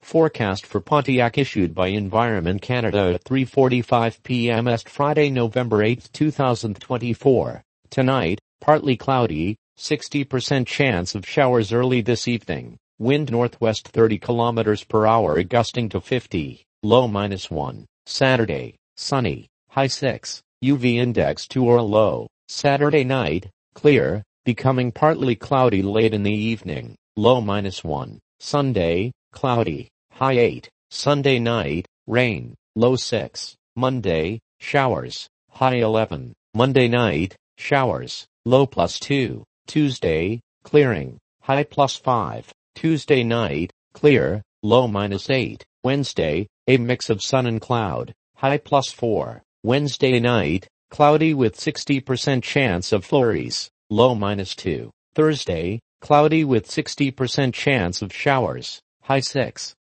Forecast for Pontiac issued by Environment Canada at 3:45 p.m. Est Friday, November 8, 2024. Tonight, partly cloudy, 60% chance of showers early this evening. Wind northwest 30 km per hour gusting to 50, low -1. Saturday, sunny, high 6, UV index 2 or low. Saturday night, clear, becoming partly cloudy late in the evening, low -1. Sunday, cloudy, high 8. Sunday night, rain, low 6. Monday, showers, high 11. Monday night, showers, low +2. Tuesday, clearing, high +5. Tuesday night, clear, low -8. Wednesday, a mix of sun and cloud, high +4. Wednesday night, cloudy with 60% chance of flurries, low -2. Thursday, cloudy with 60% chance of showers, high 6.